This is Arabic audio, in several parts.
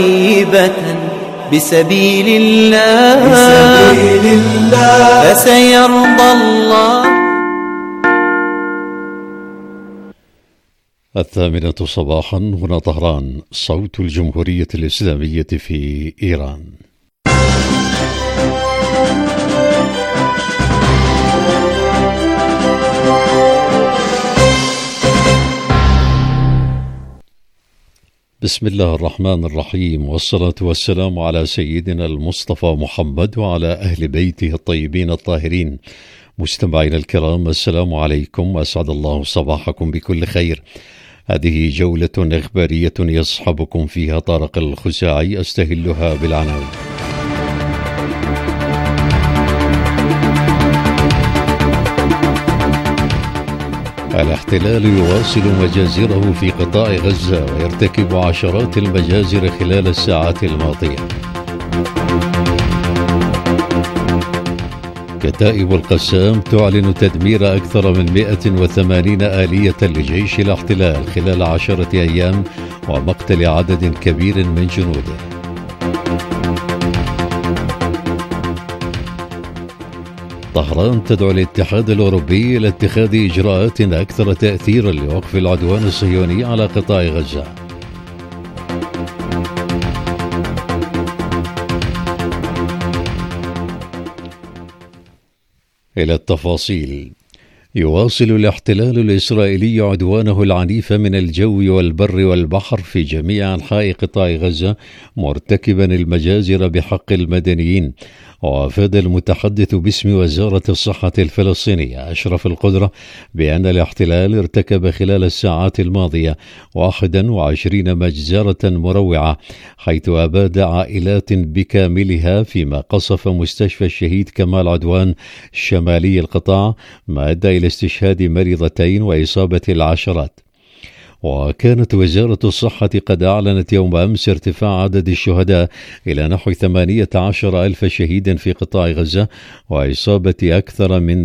بسبيل الله فسيرضى الله. 8:00 صباحا، هنا طهران، صوت الجمهورية الإسلامية في إيران. بسم الله الرحمن الرحيم، والصلاة والسلام على سيدنا المصطفى محمد وعلى أهل بيته الطيبين الطاهرين. مستمعينا الكرام، السلام عليكم، أسعد الله صباحكم بكل خير. هذه جولة إخبارية يصحبكم فيها طارق الخزاعي، أستهلها بالعناوين. الاحتلال يواصل مجازره في قطاع غزة ويرتكب عشرات المجازر خلال الساعات الماضية. كتائب القسام تعلن تدمير أكثر من 180 آلية لجيش الاحتلال خلال 10 أيام ومقتل عدد كبير من جنوده. طهران تدعو الاتحاد الأوروبي إلى اتخاذ إجراءات أكثر تأثيرا لوقف العدوان الصهيوني على قطاع غزة. إلى التفاصيل. يواصل الاحتلال الإسرائيلي عدوانه العنيف من الجو والبر والبحر في جميع أنحاء قطاع غزة، مرتكبا المجازر بحق المدنيين. وأفاد المتحدث باسم وزارة الصحة الفلسطينية أشرف القدرة بأن الاحتلال ارتكب خلال الساعات الماضية 21 مجزرة مروعة، حيث أباد عائلات بكاملها، فيما قصف مستشفى الشهيد كمال عدوان شمالي القطاع، ما أدى إلى استشهاد مريضتين وإصابة العشرات. وكانت وزارة الصحة قد أعلنت يوم أمس ارتفاع عدد الشهداء إلى نحو 18,000 شهيد في قطاع غزة، وإصابة أكثر من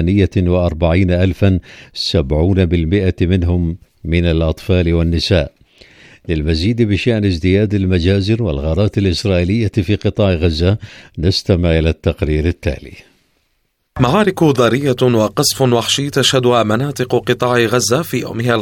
48,000، 70% منهم من الأطفال والنساء. للمزيد بشأن ازدياد المجازر والغارات الإسرائيلية في قطاع غزة، نستمع إلى التقرير التالي. معارك ضارية وقصف وحشي تشهد مناطق قطاع غزة في يومها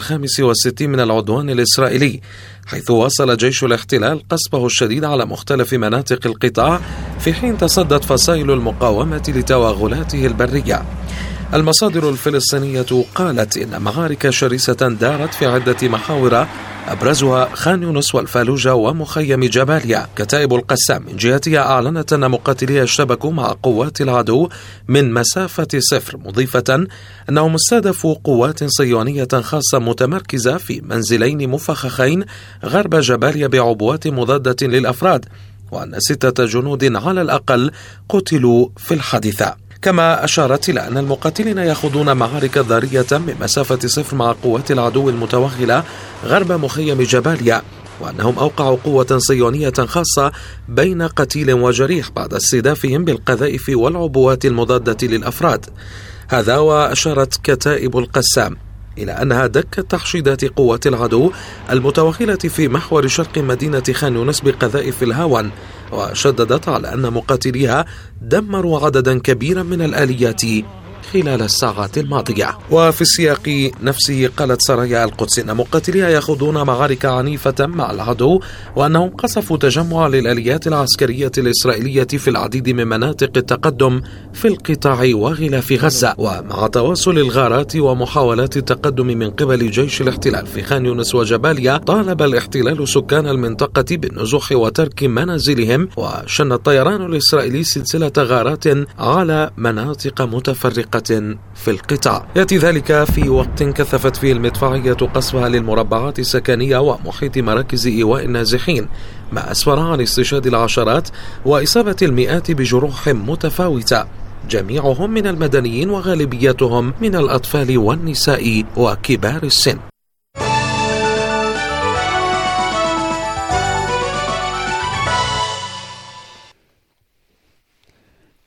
65 من العدوان الإسرائيلي، حيث واصل جيش الاحتلال قصفه الشديد على مختلف مناطق القطاع، في حين تصدت فصائل المقاومة لتوغلاته البرية. المصادر الفلسطينية قالت إن معارك شرسة دارت في عدة محاور، أبرزها خان يونس والفالوجة ومخيم جباليا. كتائب القسام من جهتها أعلنت أن مقاتليها اشتبكوا مع قوات العدو من مسافة صفر، مضيفة أنهم استهدفوا قوات صهيونية خاصة متمركزة في منزلين مفخخين غرب جباليا بعبوات مضادة للأفراد، وأن 6 جنود على الأقل قتلوا في الحادثة. كما أشارت إلى أن المقاتلين يخوضون معارك ضارية من مسافة صفر مع قوات العدو المتوغلة غرب مخيم جباليا، وأنهم أوقعوا قوة صهيونية خاصة بين قتيل وجريح بعد استهدافهم بالقذائف والعبوات المضادة للأفراد. هذا وأشارت كتائب القسام إلى أنها دكت تحشيدات قوات العدو المتوغلة في محور شرق مدينة خان يونس بقذائف الهاون، وشددت على أن مقاتليها دمروا عددا كبيرا من الآليات خلال الساعات الماضية. وفي السياق نفسه قالت سرايا القدس أن مقاتليها يخوضون معارك عنيفة مع العدو، وأنهم قصفوا تجمع للآليات العسكرية الإسرائيلية في العديد من مناطق التقدم في القطاع وغلاف غزة. ومع تواصل الغارات ومحاولات التقدم من قبل جيش الاحتلال في خان يونس وجباليا، طالب الاحتلال سكان المنطقة بالنزوح وترك منازلهم، وشن الطيران الإسرائيلي سلسلة غارات على مناطق متفرقة في القطاع. يأتي ذلك في وقت كثفت فيه المدفعية قصفها للمربعات السكنية ومحيط مراكز إيواء النازحين، ما أسفر عن استشهاد العشرات وإصابة المئات بجروح متفاوتة، جميعهم من المدنيين وغالبيتهم من الأطفال والنساء وكبار السن.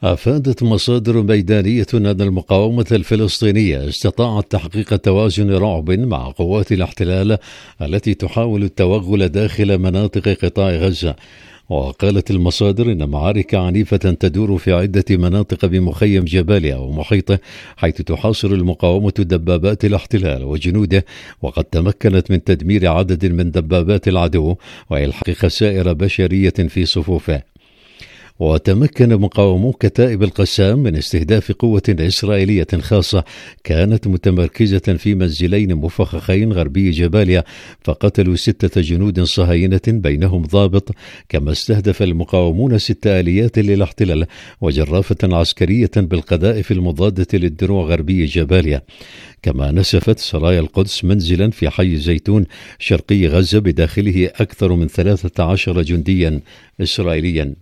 أفادت مصادر ميدانية أن المقاومة الفلسطينية استطاعت تحقيق توازن رعب مع قوات الاحتلال التي تحاول التوغل داخل مناطق قطاع غزة. وقالت المصادر إن معارك عنيفة تدور في عدة مناطق بمخيم جباليا ومحيطه، حيث تحاصر المقاومة دبابات الاحتلال وجنوده، وقد تمكنت من تدمير عدد من دبابات العدو وإلحاق خسائر بشرية في صفوفه. وتمكن مقاومو كتائب القسام من استهداف قوة إسرائيلية خاصة كانت متمركزة في منزلين مفخخين غربي جباليا، فقتلوا 6 جنود صهاينة بينهم ضابط. كما استهدف المقاومون 6 آليات للاحتلال وجرافة عسكرية بالقذائف المضادة للدروع غربي جباليا. كما نسفت سرايا القدس منزلا في حي زيتون شرقي غزة بداخله أكثر من 13 جنديا إسرائيليا.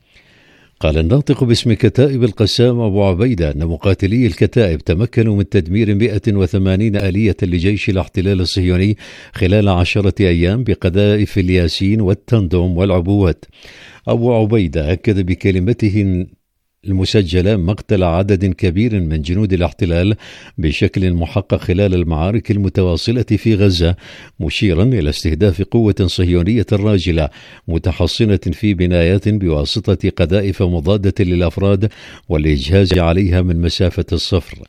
قال الناطق باسم كتائب القسام أبو عبيدة أن مقاتلي الكتائب تمكنوا من تدمير 180 آلية لجيش الاحتلال الصهيوني خلال 10 أيام بقذائف الياسين والتندوم والعبوات. أبو عبيدة أكد بكلمته المسجلة مقتل عدد كبير من جنود الاحتلال بشكل محقق خلال المعارك المتواصلة في غزة، مشيرا إلى استهداف قوة صهيونية راجلة متحصنة في بنايات بواسطة قذائف مضادة للأفراد والإجهاز عليها من مسافة الصفر.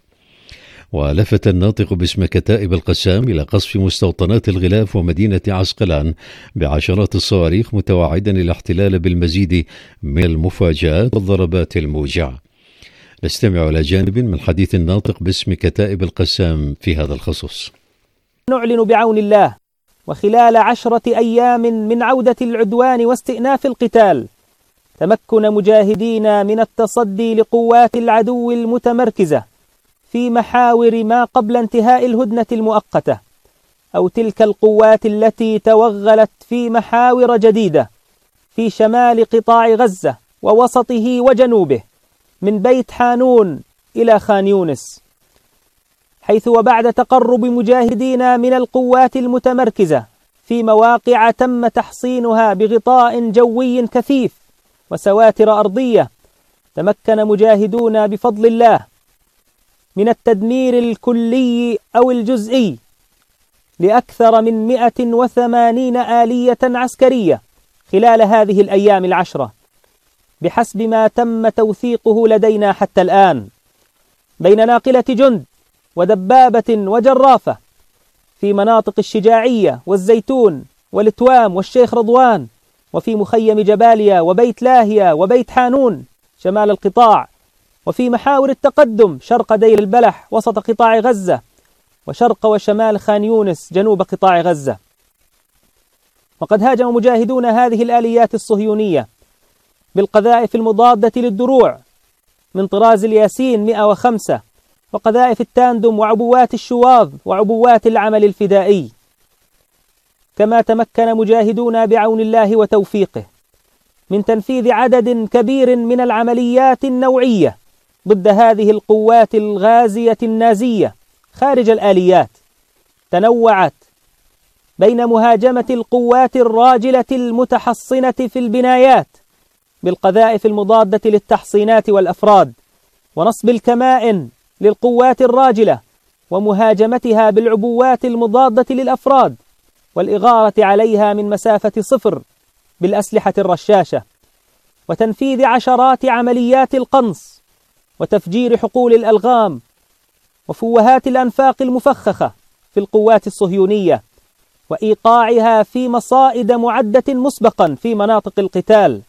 ولفت الناطق باسم كتائب القسام إلى قصف مستوطنات الغلاف ومدينة عسقلان بعشرات الصواريخ، متوعدا الاحتلال بالمزيد من المفاجآت والضربات الموجعة. نستمع إلى جانب من حديث الناطق باسم كتائب القسام في هذا الخصوص. نعلن بعون الله وخلال 10 أيام من عودة العدوان واستئناف القتال، تمكن مجاهدين من التصدي لقوات العدو المتمركزة في محاور ما قبل انتهاء الهدنة المؤقتة، أو تلك القوات التي توغلت في محاور جديدة في شمال قطاع غزة ووسطه وجنوبه، من بيت حانون إلى خان يونس، حيث وبعد تقرب مجاهدين من القوات المتمركزة في مواقع تم تحصينها بغطاء جوي كثيف وسواتر أرضية، تمكن مجاهدون بفضل الله من التدمير الكلي أو الجزئي لأكثر من 180 آلية عسكرية خلال هذه الأيام 10 بحسب ما تم توثيقه لدينا حتى الآن، بين ناقلة جند ودبابة وجرافة في مناطق الشجاعية والزيتون والتوام والشيخ رضوان، وفي مخيم جباليا وبيت لاهيا وبيت حانون شمال القطاع، وفي محاور التقدم شرق دير البلح وسط قطاع غزة، وشرق وشمال خان يونس جنوب قطاع غزة. وقد هاجم مجاهدون هذه الآليات الصهيونية بالقذائف المضادة للدروع من طراز الياسين 105 وقذائف التاندم وعبوات الشواظ وعبوات العمل الفدائي. كما تمكن مجاهدون بعون الله وتوفيقه من تنفيذ عدد كبير من العمليات النوعية ضد هذه القوات الغازية النازية خارج الآليات، تنوعت بين مهاجمة القوات الراجلة المتحصنة في البنايات بالقذائف المضادة للتحصينات والأفراد، ونصب الكمائن للقوات الراجلة ومهاجمتها بالعبوات المضادة للأفراد والإغارة عليها من مسافة صفر بالأسلحة الرشاشة، وتنفيذ عشرات عمليات القنص وتفجير حقول الألغام وفوهات الأنفاق المفخخة في القوات الصهيونية، وإيقاعها في مصائد معدة مسبقا في مناطق القتال.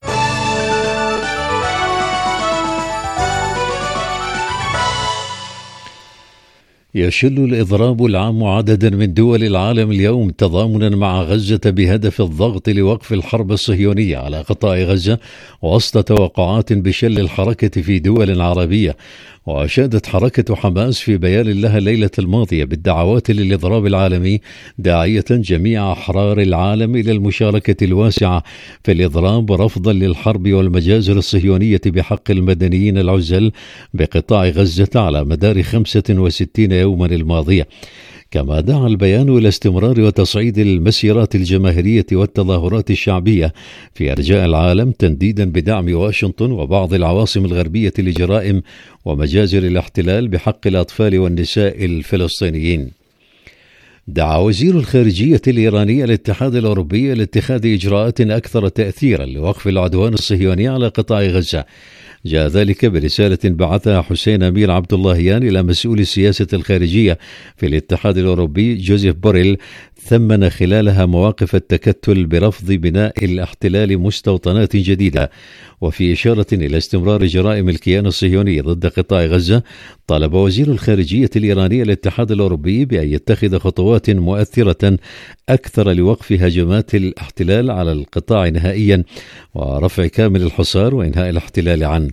يشل الإضراب العام عددا من دول العالم اليوم تضامنا مع غزة بهدف الضغط لوقف الحرب الصهيونية على قطاع غزة، وسط توقعات بشل الحركة في دول عربية. وأشادت حركة حماس في بيان لها الليلة الماضية بالدعوات للإضراب العالمي، داعية جميع أحرار العالم إلى المشاركة الواسعة في الإضراب رفضا للحرب والمجازر الصهيونية بحق المدنيين العزل بقطاع غزة على مدار 65 يوما الماضية. كما دعا البيان إلى استمرار وتصعيد المسيرات الجماهيرية والتظاهرات الشعبية في أرجاء العالم، تنديدا بدعم واشنطن وبعض العواصم الغربية لجرائم ومجازر الاحتلال بحق الأطفال والنساء الفلسطينيين. دعا وزير الخارجية الإيراني الاتحاد الأوروبي لاتخاذ إجراءات أكثر تأثيرا لوقف العدوان الصهيوني على قطاع غزة. جاء ذلك برسالة بعثها حسين أمير عبد اللهيان إلى مسؤول السياسة الخارجية في الاتحاد الأوروبي جوزيف بوريل، ثمن خلالها مواقف التكتل برفض بناء الاحتلال مستوطنات جديدة. وفي إشارة إلى استمرار جرائم الكيان الصهيوني ضد قطاع غزة، طالب وزير الخارجية الإيراني الاتحاد الأوروبي بأن يتخذ خطوات مؤثرة أكثر لوقف هجمات الاحتلال على القطاع نهائيا ورفع كامل الحصار وإنهاء الاحتلال عنه.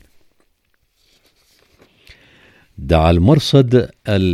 دعا المرصد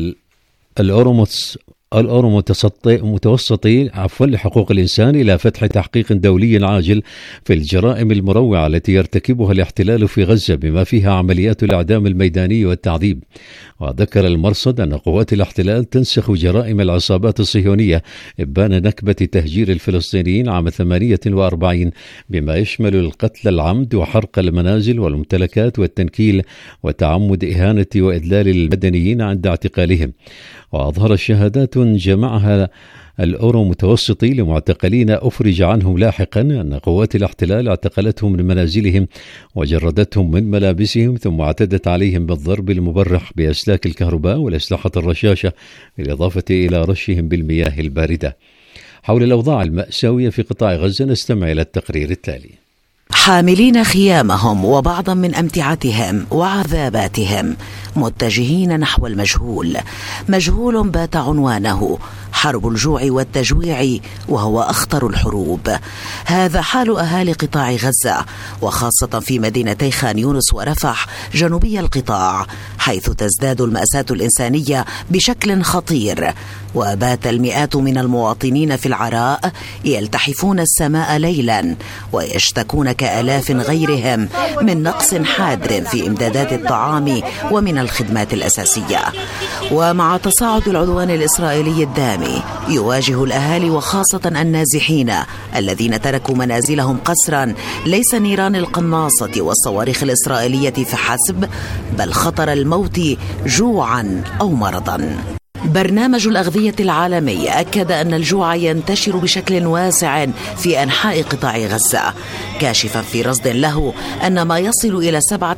المتوسطي لحقوق الإنسان إلى فتح تحقيق دولي عاجل في الجرائم المروعة التي يرتكبها الاحتلال في غزة، بما فيها عمليات الإعدام الميداني والتعذيب. وذكر المرصد أن قوات الاحتلال تنسخ جرائم العصابات الصهيونية إبان نكبة تهجير الفلسطينيين عام 48، بما يشمل القتل العمد وحرق المنازل والممتلكات والتنكيل وتعمد إهانة وإذلال المدنيين عند اعتقالهم. وأظهر الشهادات جمعها الأورو متوسطي لمعتقلين أفرج عنهم لاحقا أن قوات الاحتلال اعتقلتهم من منازلهم وجردتهم من ملابسهم، ثم اعتدت عليهم بالضرب المبرح بأسلاك الكهرباء والأسلحة الرشاشة، بالإضافة إلى رشهم بالمياه الباردة. حول الأوضاع المأساوية في قطاع غزة نستمع إلى التقرير التالي. حاملين خيامهم وبعضا من أمتعتهم وعذاباتهم، متجهين نحو المجهول، مجهول بات عنوانه حرب الجوع والتجويع، وهو أخطر الحروب. هذا حال أهالي قطاع غزة، وخاصة في مدينتي خان يونس ورفح جنوبي القطاع، حيث تزداد المأساة الإنسانية بشكل خطير. وبات المئات من المواطنين في العراء يلتحفون السماء ليلا ويشتكون كآلاف غيرهم من نقص حاد في إمدادات الطعام ومن الخدمات الأساسية. ومع تصاعد العدوان الإسرائيلي الدامي، يواجه الأهالي وخاصة النازحين الذين تركوا منازلهم قسرا ليس نيران القناصة والصواريخ الإسرائيلية فحسب، بل خطر الموت جوعا أو مرضا. برنامج الأغذية العالمي أكد أن الجوع ينتشر بشكل واسع في أنحاء قطاع غزة، كاشفا في رصد له أن ما يصل إلى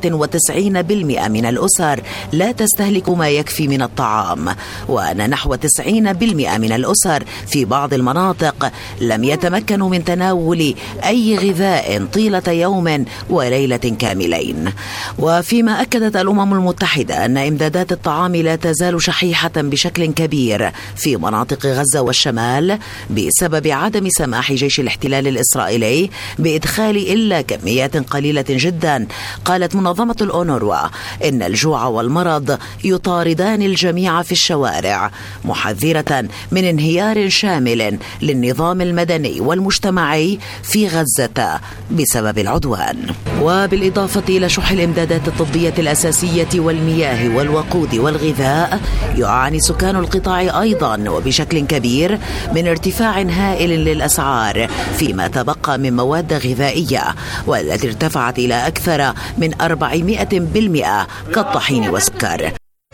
97% من الأسر لا تستهلك ما يكفي من الطعام، وأن نحو 90% من الأسر في بعض المناطق لم يتمكنوا من تناول أي غذاء طيلة يوم وليلة كاملين. وفيما أكدت الأمم المتحدة أن إمدادات الطعام لا تزال شحيحة بشكل كبير في مناطق غزة والشمال بسبب عدم سماح جيش الاحتلال الإسرائيلي بإدخال إلا كميات قليلة جدا، قالت منظمة الأونروا إن الجوع والمرض يطاردان الجميع في الشوارع، محذرة من انهيار شامل للنظام المدني والمجتمعي في غزة بسبب العدوان. وبالإضافة إلى شح الإمدادات الطبية الأساسية والمياه والوقود والغذاء، يعاني سكان القطاع أيضا وبشكل كبير من ارتفاع هائل للأسعار فيما تبقى من مواد غذائية، والتي ارتفعت إلى أكثر من 400% كالطحين والسكر.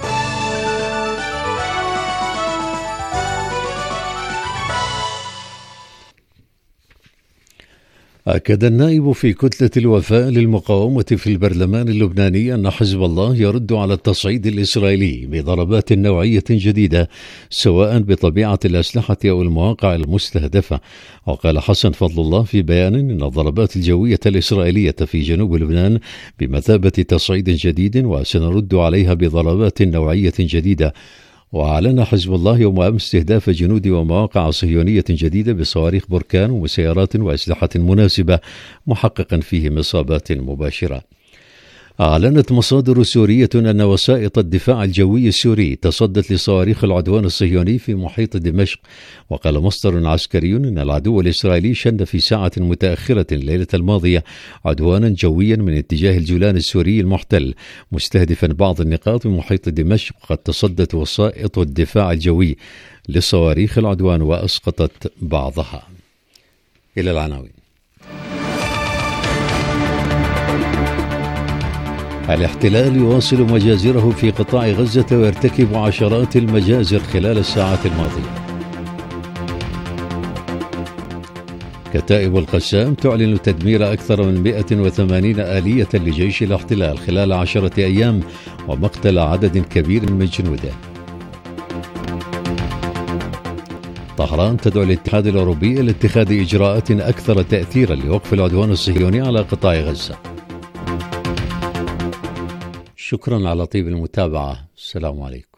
أكد النائب في كتلة الوفاء للمقاومة في البرلمان اللبناني أن حزب الله يرد على التصعيد الإسرائيلي بضربات نوعية جديدة، سواء بطبيعة الأسلحة أو المواقع المستهدفة. وقال حسن فضل الله في بيان أن الضربات الجوية الإسرائيلية في جنوب لبنان بمثابة تصعيد جديد، وسنرد عليها بضربات نوعية جديدة. وأعلن حزب الله يوم أمس استهداف جنود ومواقع صهيونية جديدة بصواريخ بركان وسيارات وأسلحة مناسبة، محققا فيهم إصابات مباشرة. أعلنت مصادر سورية أن وسائط الدفاع الجوي السوري تصدت لصواريخ العدوان الصهيوني في محيط دمشق. وقال مصدر عسكري أن العدو الإسرائيلي شن في ساعة متأخرة الليلة الماضية عدوانا جويا من اتجاه الجولان السوري المحتل مستهدفا بعض النقاط من محيط دمشق. وقد تصدت وسائط الدفاع الجوي لصواريخ العدوان وأسقطت بعضها. إلى العناوين. الاحتلال يواصل مجازره في قطاع غزة ويرتكب عشرات المجازر خلال الساعات الماضية. كتائب القسام تعلن تدمير أكثر من 180 آلية لجيش الاحتلال خلال 10 أيام ومقتل عدد كبير من جنوده. طهران تدعو الاتحاد الأوروبي لاتخاذ إجراءات أكثر تأثيرا لوقف العدوان الصهيوني على قطاع غزة. شكرا على طيب المتابعة. السلام عليكم.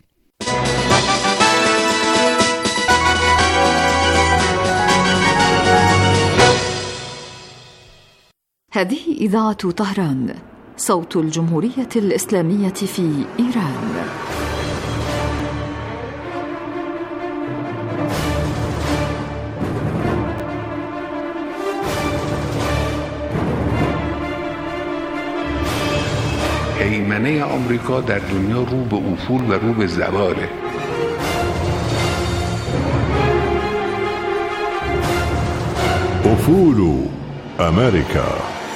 هذه إذاعة طهران، صوت الجمهورية الإسلامية في إيران. هیمنه آمریکا در دنیا رو به افول و رو به زواله. افول امریکا.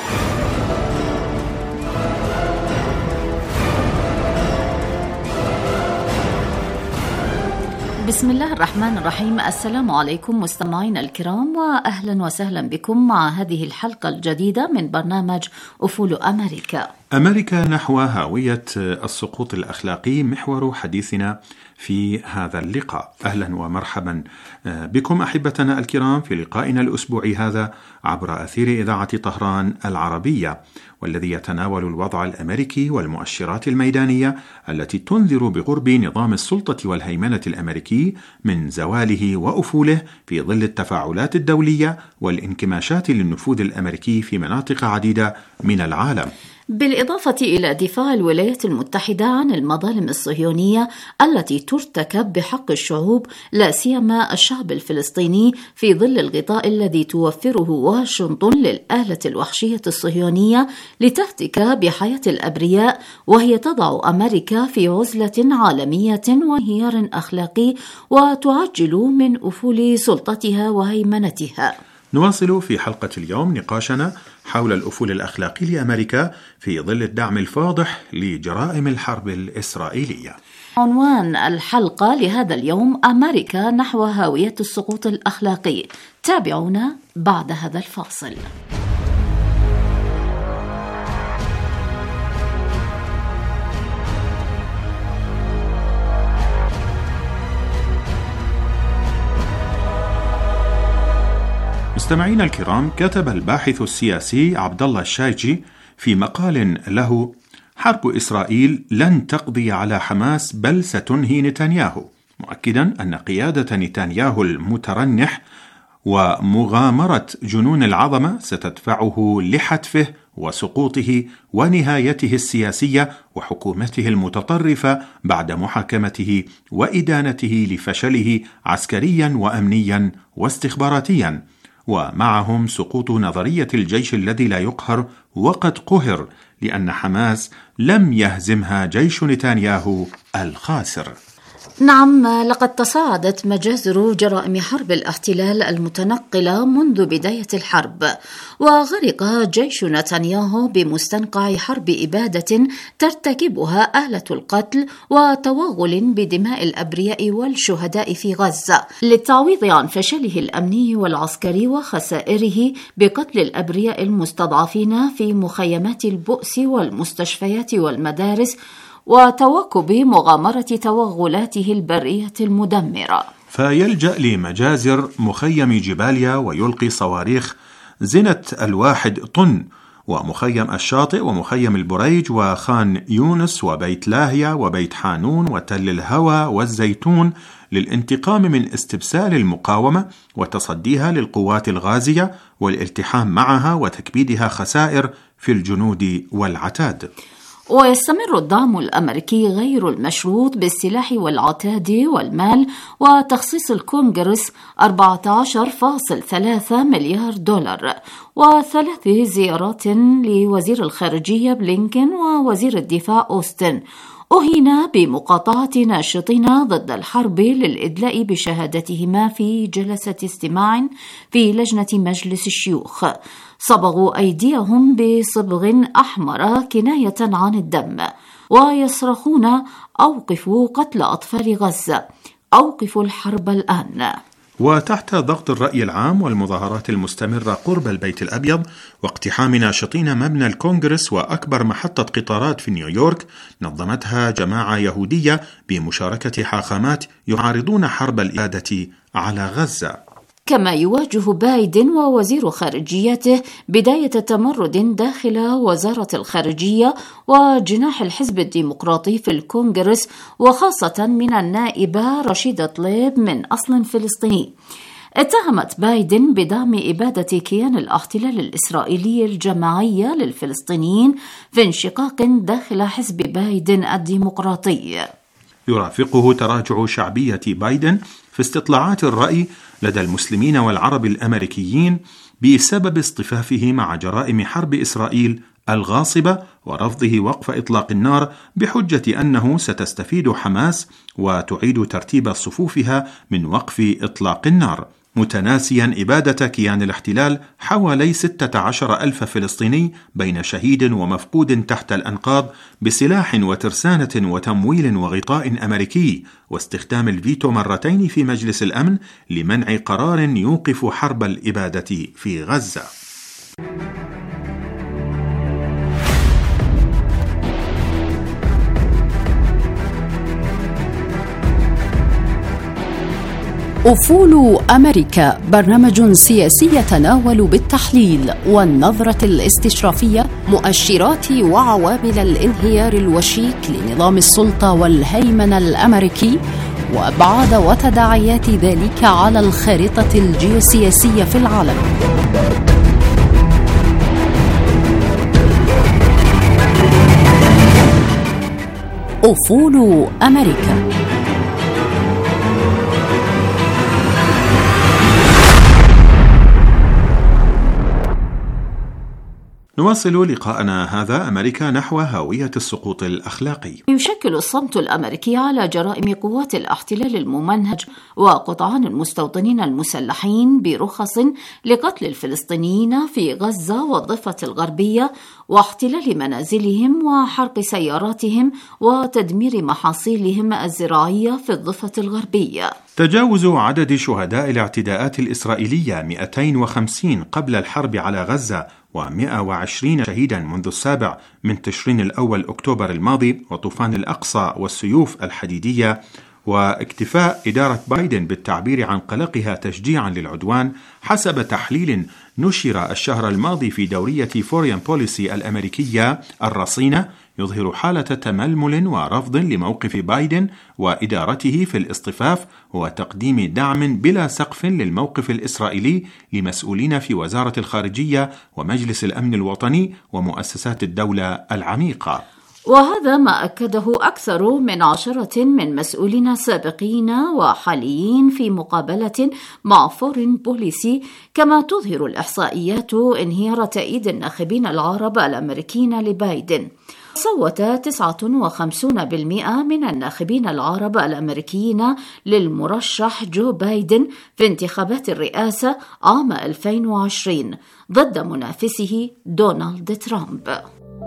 بسم الله الرحمن الرحيم. السلام عليكم مستمعينا الكرام، وأهلا وسهلا بكم مع هذه الحلقة الجديدة من برنامج أفول أمريكا. أمريكا نحو هاوية السقوط الأخلاقي محور حديثنا في هذا اللقاء. أهلا ومرحبا بكم أحبتنا الكرام في لقائنا الأسبوعي هذا عبر أثير إذاعة طهران العربية، والذي يتناول الوضع الأمريكي والمؤشرات الميدانية التي تنذر بقرب نظام السلطة والهيمنة الأمريكي من زواله وأفوله في ظل التفاعلات الدولية والانكماشات للنفوذ الأمريكي في مناطق عديدة من العالم، بالإضافة إلى دفاع الولايات المتحدة عن المظالم الصهيونية التي ترتكب بحق الشعوب، لا سيما الشعب الفلسطيني، في ظل الغطاء الذي توفره واشنطن للآلة الوحشية الصهيونية لتهتك بحياة الأبرياء، وهي تضع أمريكا في عزلة عالمية وانهيار أخلاقي وتعجل من أفول سلطتها وهيمنتها. نواصل في حلقة اليوم نقاشنا حول الأفول الأخلاقي لأمريكا في ظل الدعم الفاضح لجرائم الحرب الإسرائيلية. عنوان الحلقة لهذا اليوم: أمريكا نحو هاوية السقوط الأخلاقي. تابعونا بعد هذا الفاصل. مستمعينا الكرام، كتب الباحث السياسي عبد الله الشايجي في مقال له: حرب إسرائيل لن تقضي على حماس بل ستنهي نتنياهو، مؤكدا أن قيادة نتنياهو المترنح ومغامرة جنون العظمة ستدفعه لحتفه وسقوطه ونهايته السياسية وحكومته المتطرفة بعد محاكمته وإدانته لفشله عسكريا وأمنيا واستخباراتيا، ومعهم سقوط نظرية الجيش الذي لا يقهر وقد قهر، لأن حماس لم يهزمها جيش نتنياهو الخاسر. نعم، لقد تصاعدت مجازر جرائم حرب الاحتلال المتنقلة منذ بداية الحرب، وغرق جيش نتنياهو بمستنقع حرب إبادة ترتكبها آلة القتل وتوغل بدماء الأبرياء والشهداء في غزة، للتعويض عن فشله الأمني والعسكري وخسائره بقتل الأبرياء المستضعفين في مخيمات البؤس والمستشفيات والمدارس، وتواكب مغامرة توغلاته البرية المدمرة. فيلجأ لمجازر مخيم جباليا ويلقي صواريخ زنة 1 طن، ومخيم الشاطئ ومخيم البريج وخان يونس وبيت لاهيا وبيت حانون وتل الهوى والزيتون، للانتقام من استبسال المقاومة وتصديها للقوات الغازية والالتحام معها وتكبيدها خسائر في الجنود والعتاد. ويستمر الدعم الأمريكي غير المشروط بالسلاح والعتاد والمال وتخصيص الكونغرس 14.3 مليار دولار و3 زيارات لوزير الخارجية بلينكن ووزير الدفاع أوستن أهين بمقاطعة ناشطين ضد الحرب للإدلاء بشهادتهما في جلسة استماع في لجنة مجلس الشيوخ. صبغوا أيديهم بصبغ أحمر كناية عن الدم ويصرخون: أوقفوا قتل أطفال غزة، أوقفوا الحرب الآن. وتحت ضغط الرأي العام والمظاهرات المستمرة قرب البيت الأبيض واقتحام ناشطين مبنى الكونغرس وأكبر محطة قطارات في نيويورك، نظمتها جماعة يهودية بمشاركة حاخامات يعارضون حرب الإبادة على غزة. كما يواجه بايدن ووزير خارجيته بداية تمرد داخل وزارة الخارجية وجناح الحزب الديمقراطي في الكونغرس، وخاصة من النائبة رشيدة طليب من أصل فلسطيني. اتهمت بايدن بدعم إبادة كيان الاحتلال الإسرائيلي الجماعية للفلسطينيين في انشقاق داخل حزب بايدن الديمقراطي. يرافقه تراجع شعبية بايدن في استطلاعات الرأي لدى المسلمين والعرب الأمريكيين بسبب اصطفافه مع جرائم حرب إسرائيل الغاصبة ورفضه وقف إطلاق النار بحجة أنه ستستفيد حماس وتعيد ترتيب صفوفها من وقف إطلاق النار، متناسيا إبادة كيان الاحتلال حوالي 16,000 فلسطيني بين شهيد ومفقود تحت الأنقاض بسلاح وترسانة وتمويل وغطاء أمريكي، واستخدام الفيتو مرتين في مجلس الأمن لمنع قرار يوقف حرب الإبادة في غزة. أفول أمريكا، برنامج سياسي يتناول بالتحليل والنظرة الاستشرافية مؤشرات وعوامل الانهيار الوشيك لنظام السلطة والهيمنة الأمريكي وأبعاد وتداعيات ذلك على الخارطة الجيوسياسية في العالم. أفول أمريكا. نواصل لقاءنا هذا أمريكا نحو هاوية السقوط الأخلاقي. يشكل الصمت الأمريكي على جرائم قوات الاحتلال الممنهج وقطعان المستوطنين المسلحين برخص لقتل الفلسطينيين في غزة والضفة الغربية واحتلال منازلهم وحرق سياراتهم وتدمير محاصيلهم الزراعية في الضفة الغربية. تجاوز عدد شهداء الاعتداءات الإسرائيلية 250 قبل الحرب على غزة و120 شهيدا منذ 7 تشرين الأول أكتوبر الماضي وطوفان الأقصى والسيوف الحديدية، واكتفاء إدارة بايدن بالتعبير عن قلقها تشجيعا للعدوان حسب تحليل نشر الشهر الماضي في دورية فورين بوليسي الأمريكية الرصينة، يظهر حالة تململ ورفض لموقف بايدن وإدارته في الاصطفاف وتقديم دعم بلا سقف للموقف الإسرائيلي لمسؤولين في وزارة الخارجية ومجلس الأمن الوطني ومؤسسات الدولة العميقة. وهذا ما أكده أكثر من 10 من مسؤولين سابقين وحاليين في مقابلة مع فورين بوليسي، كما تظهر الإحصائيات انهيار تأييد الناخبين العرب الأمريكيين لبايدن. صوت 59% من الناخبين العرب الأمريكيين للمرشح جو بايدن في انتخابات الرئاسة عام 2020 ضد منافسه دونالد ترامب.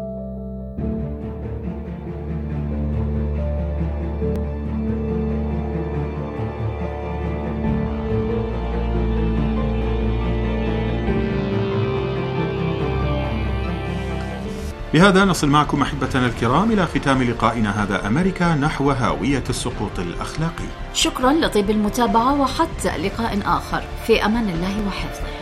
بهذا نصل معكم أحبتنا الكرام إلى ختام لقائنا هذا أمريكا نحو هاوية السقوط الأخلاقي. شكرا لطيب المتابعة وحتى لقاء آخر، في أمان الله وحفظه.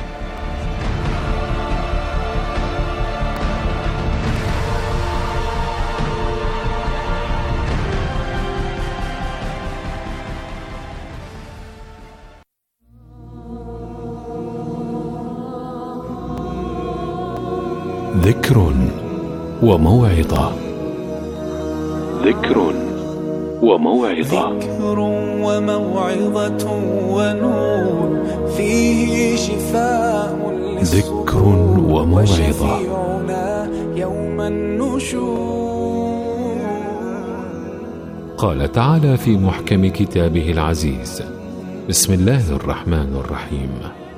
ذكر وموعظة. ذكر وموعظة. ذكر وموعظة ونور فيه شفاء ذكر وموعظة يوم النشور. قال تعالى في محكم كتابه العزيز: بسم الله الرحمن الرحيم: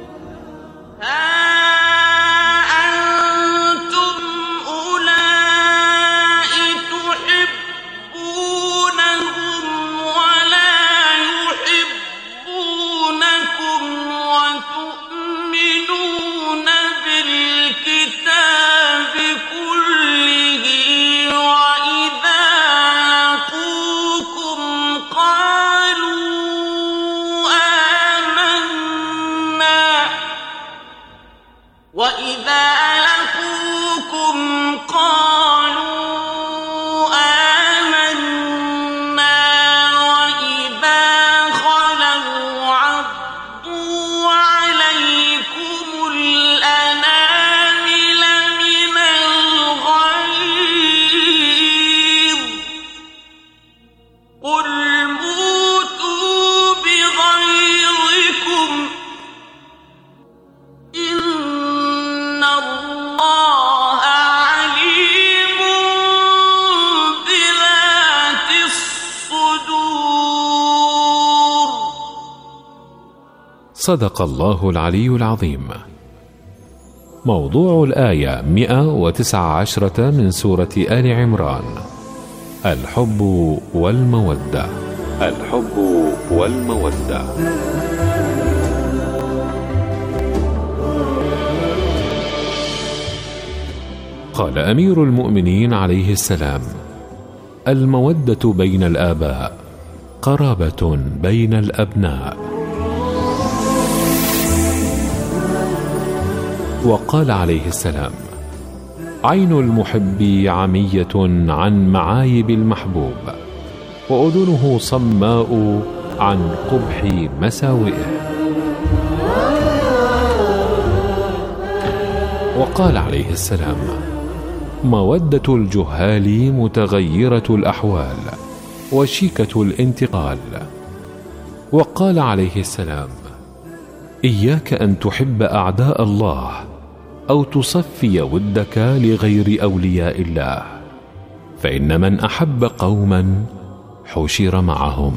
صدق الله العلي العظيم. موضوع الآية 119 من سورة آل عمران: الحب والمودة. الحب والمودة. قال أمير المؤمنين عليه السلام: المودة بين الآباء قرابة بين الأبناء. وقال عليه السلام: عين المحب عمية عن معايب المحبوب، وأذنه صماء عن قبح مساوئه. وقال عليه السلام: مودة الجهال متغيرة الأحوال وشيكة الانتقال. وقال عليه السلام: إياك أن تحب أعداء الله أو تصفي ودك لغير أولياء الله، فإن من أحب قوما حشر معهم.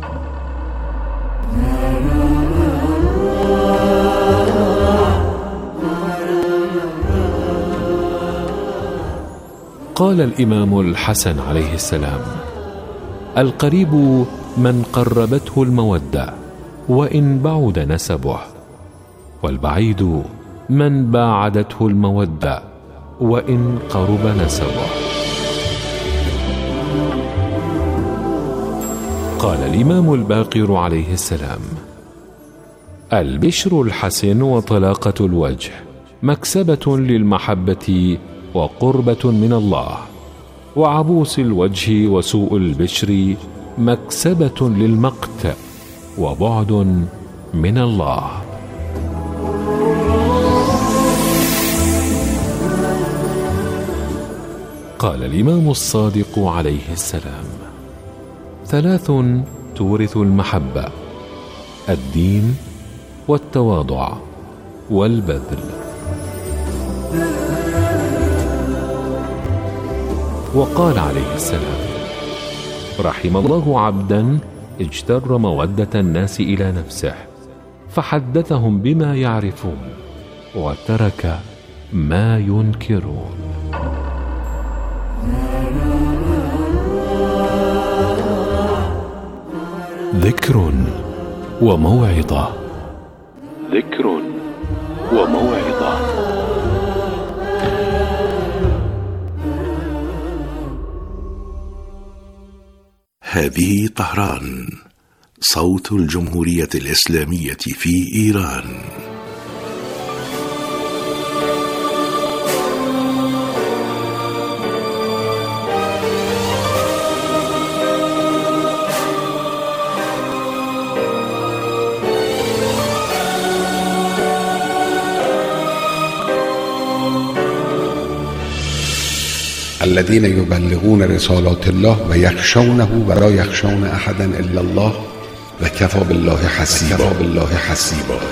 قال الإمام الحسن عليه السلام: القريب من قربته المودة وإن بعد نسبه، والبعيد من باعدته المودة وإن قرب نسبه. قال الإمام الباقر عليه السلام: البشر الحسن وطلاقة الوجه مكسبة للمحبة وقربة من الله، وعبوس الوجه وسوء البشر مكسبة للمقت وبعد من الله. قال الإمام الصادق عليه السلام: ثلاث تورث المحبة: الدين والتواضع والبذل. وقال عليه السلام: رحم الله عبدا اجتر مودة الناس إلى نفسه فحدثهم بما يعرفون وترك ما ينكرون. ذكر وموعظة. ذكر وموعظة. هذه طهران، صوت الجمهورية الإسلامية في إيران. الذين يبلغون رسالات الله و یخشونه و لا یخشون احدا الا الله و کفی بالله حسیبا.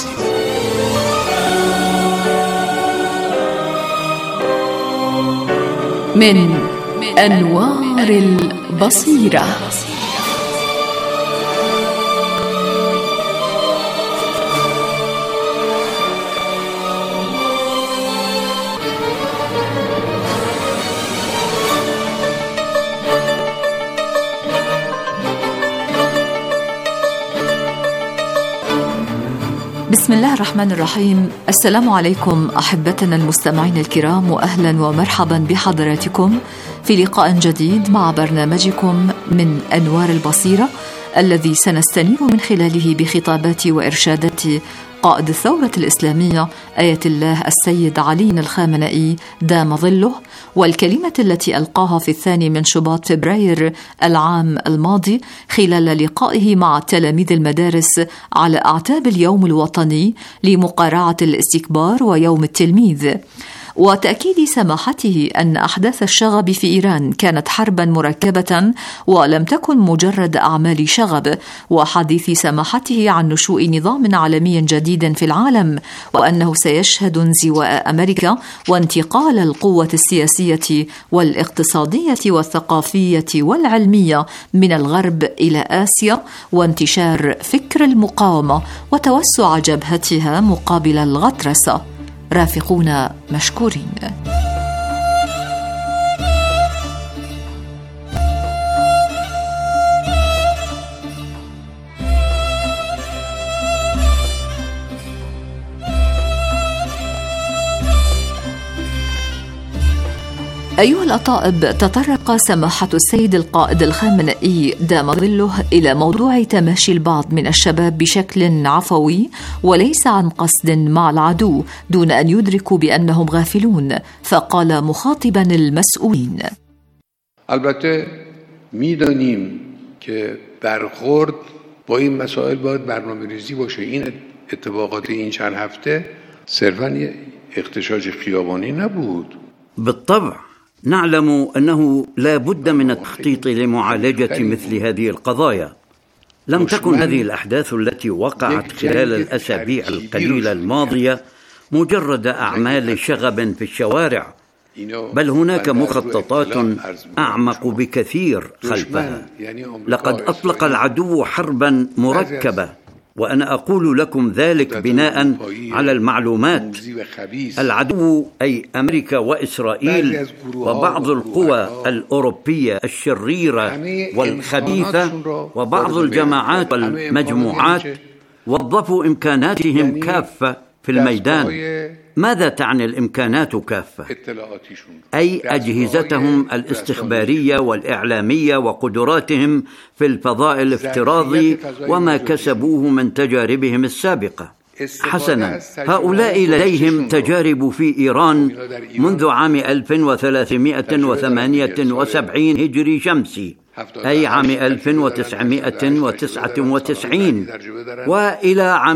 من أنوار البصيرة. بسم الله الرحمن الرحيم. السلام عليكم أحبتنا المستمعين الكرام، وأهلا ومرحبا بحضراتكم في لقاء جديد مع برنامجكم من أنوار البصيرة، الذي سنستنير من خلاله بخطابات وإرشادات قائد الثورة الإسلامية آية الله السيد علي الخامنئي دام ظله، والكلمة التي ألقاها في 2 شباط فبراير العام الماضي خلال لقائه مع تلاميذ المدارس على أعتاب اليوم الوطني لمقارعة الاستكبار ويوم التلميذ، وتأكيد سماحته أن أحداث الشغب في إيران كانت حربا مركبة ولم تكن مجرد أعمال شغب، وحديث سماحته عن نشوء نظام عالمي جديد في العالم، وأنه سيشهد انزواء أمريكا وانتقال القوة السياسية والاقتصادية والثقافية والعلمية من الغرب إلى آسيا، وانتشار فكر المقاومة وتوسع جبهتها مقابل الغطرسة. رافقونا مشكورين. أيها الأطائب، تطرق سماحة السيد القائد الخامنئي دام ظله إلى موضوع تماشي البعض من الشباب بشكل عفوي وليس عن قصد مع العدو دون أن يدركوا بأنهم غافلون، فقال مخاطبا المسؤولين: البته میدانیم که برخورد با این مسائل باید برنامه‌ریزی باشه. این اتفاقات این چند هفته صرفاً اغتشاش خیابانی نبود. بالطبع نعلم أنه لا بد من التخطيط لمعالجة مثل هذه القضايا. لم تكن هذه الأحداث التي وقعت خلال الأسابيع القليلة الماضية مجرد أعمال شغب في الشوارع، بل هناك مخططات أعمق بكثير خلفها. لقد أطلق العدو حربا مركبة، وأنا أقول لكم ذلك بناء على المعلومات. العدو أي أمريكا وإسرائيل وبعض القوى الأوروبية الشريرة والخبيثة وبعض الجماعات والمجموعات وظفوا إمكاناتهم كافة في الميدان. ماذا تعني الإمكانات كافة؟ أي أجهزتهم الاستخبارية والإعلامية وقدراتهم في الفضاء الافتراضي وما كسبوه من تجاربهم السابقة. حسنا، هؤلاء لديهم تجارب في إيران منذ عام 1378 هجري شمسي، أي عام 1999 وإلى عام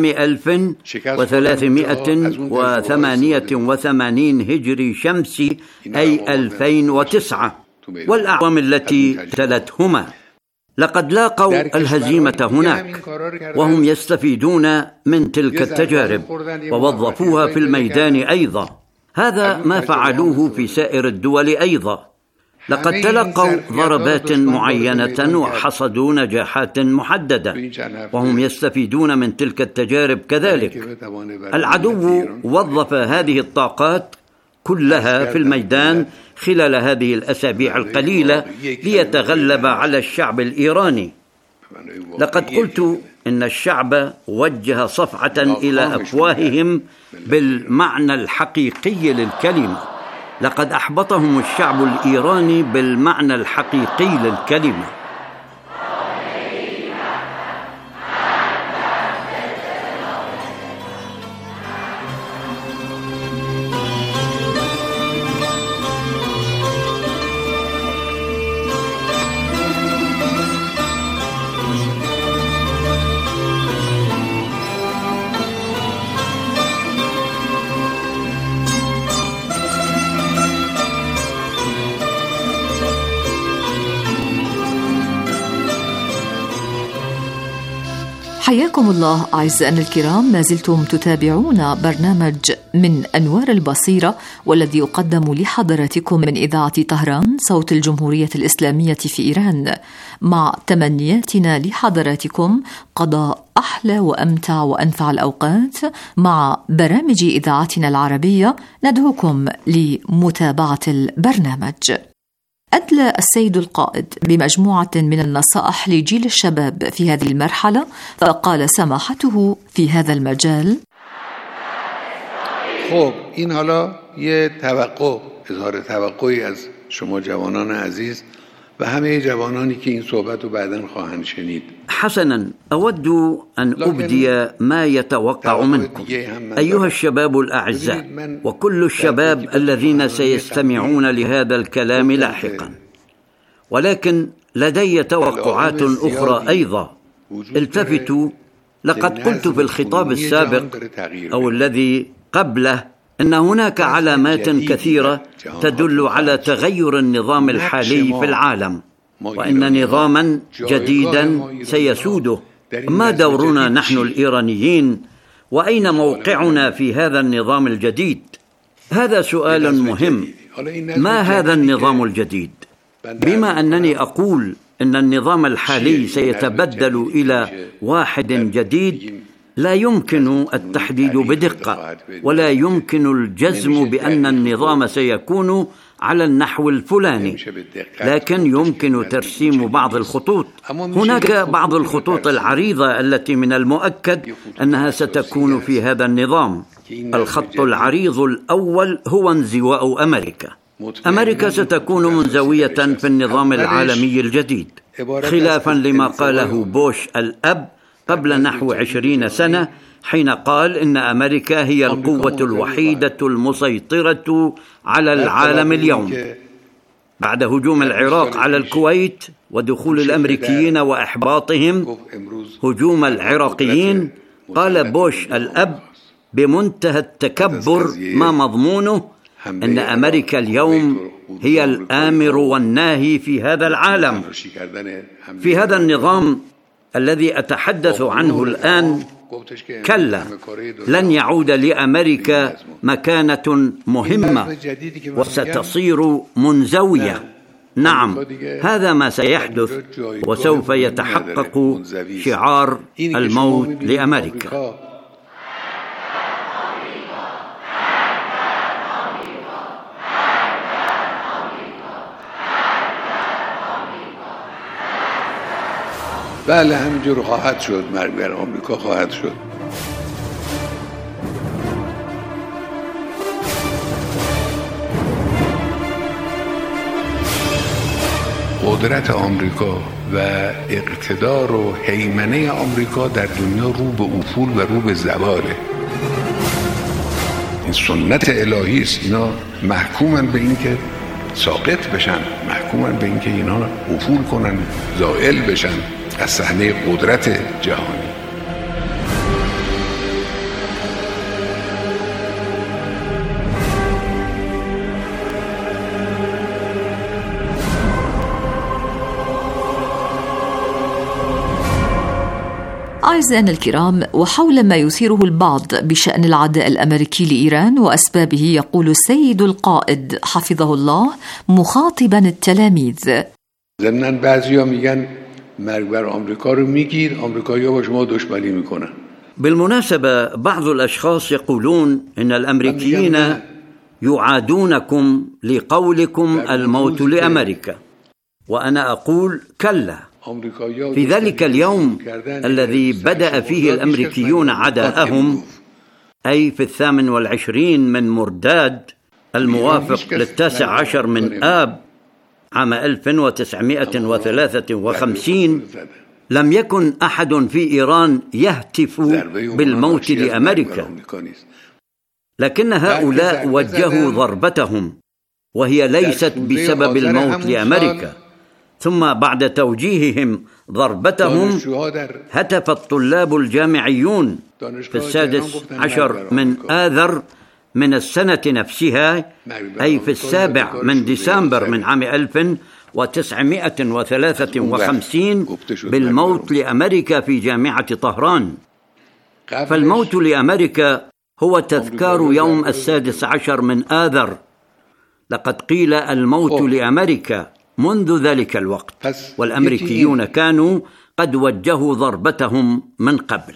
1388 هجري شمسي، أي 2009 والأعوام التي تلتهما. لقد لاقوا الهزيمة هناك وهم يستفيدون من تلك التجارب ووظفوها في الميدان أيضا. هذا ما فعلوه في سائر الدول أيضا. لقد تلقوا ضربات معينة وحصدوا نجاحات محددة وهم يستفيدون من تلك التجارب كذلك. العدو وظف هذه الطاقات كلها في الميدان خلال هذه الأسابيع القليلة ليتغلب على الشعب الإيراني. لقد قلت إن الشعب وجه صفعة إلى أفواههم بالمعنى الحقيقي للكلمة. لقد أحبطهم الشعب الإيراني بالمعنى الحقيقي للكلمة. حياكم الله أعزائنا الكرام، ما زلتم تتابعون برنامج من أنوار البصيرة، والذي يقدم لحضراتكم من إذاعة طهران صوت الجمهورية الإسلامية في إيران، مع تمنياتنا لحضراتكم قضاء أحلى وأمتع وأنفع الأوقات مع برامج إذاعتنا العربية. ندعوكم لمتابعة البرنامج. أدلى السيد القائد بمجموعة من النصائح لجيل الشباب في هذه المرحلة، فقال سماحته في هذا المجال: خب این حالا یه اظهار توقعی از شما جوانان عزیز و همه جوانانی که این صحبت رو بعداً خواهند شنید. حسناً، أود أن أبدي ما يتوقع منكم أيها الشباب الأعزاء، وكل الشباب الذين سيستمعون لهذا الكلام لاحقاً. ولكن لدي توقعات أخرى أيضا. التفتوا، لقد قلت في الخطاب السابق أو الذي قبله أن هناك علامات كثيرة تدل على تغير النظام الحالي في العالم، وأن نظاما جديدا سيسوده. ما دورنا نحن الإيرانيين؟ وأين موقعنا في هذا النظام الجديد؟ هذا سؤال مهم. ما هذا النظام الجديد؟ بما أنني أقول أن النظام الحالي سيتبدل إلى واحد جديد، لا يمكن التحديد بدقة، ولا يمكن الجزم بأن النظام سيكون على النحو الفلاني، لكن يمكن ترسيم بعض الخطوط. هناك بعض الخطوط العريضة التي من المؤكد أنها ستكون في هذا النظام. الخط العريض الأول هو انزواء أمريكا. أمريكا ستكون منزوية في النظام العالمي الجديد، خلافا لما قاله بوش الأب قبل نحو 20 سنة، حين قال إن أمريكا هي القوة الوحيدة المسيطرة على العالم اليوم. بعد هجوم العراق على الكويت ودخول الأمريكيين وإحباطهم هجوم العراقيين، قال بوش الأب بمنتهى التكبر ما مضمونه أن أمريكا اليوم هي الآمر والناهي في هذا العالم. في هذا النظام الذي أتحدث عنه الآن، كلا، لن يعود لأمريكا مكانة مهمة وستصير منزوية. نعم، هذا ما سيحدث، وسوف يتحقق شعار الموت لأمريكا. بله، همینجور خواهد شد. مرگ بر آمریکا خواهد شد. قدرت آمریکا و اقتدار و هیمنه آمریکا در دنیا رو به افول و رو به زواله. این سنت الهی است. اینا محکومن به این که ساقط بشن، محکومن به این که اینا افول کنن، زائل بشن از صحنه قدرت جهانی. أعزائنا الكرام، وحول ما يثيره البعض بشأن العداء الأمريكي لإيران وأسبابه، يقول السيد القائد حفظه الله مخاطبا التلاميذ: ضمناً بعضی‌ها میگن مرگ بر آمریکا رو میگیر، آمریکایی‌ها با شما دشمنی میکنن. بالمناسبة، بعض الأشخاص يقولون إن الأمريكيين يعادونكم لقولكم الموت لأمريكا، وأنا أقول كلا. في ذلك اليوم الذي بدأ فيه الأمريكيون عداءهم، أي في 28 من مرداد الموافق 19 من آب عام 1953، لم يكن أحد في إيران يهتف بالموت لأمريكا، لكن هؤلاء وجهوا ضربتهم، وهي ليست بسبب الموت لأمريكا. ثم بعد توجيههم ضربتهم هتف الطلاب الجامعيون في 16 من آذر من السنة نفسها، أي في 7 من ديسمبر من عام 1953 بالموت لأمريكا في جامعة طهران. فالموت لأمريكا هو تذكار يوم 16 من آذر. لقد قيل الموت لأمريكا منذ ذلك الوقت، والأمريكيون كانوا قد وجهوا ضربتهم من قبل.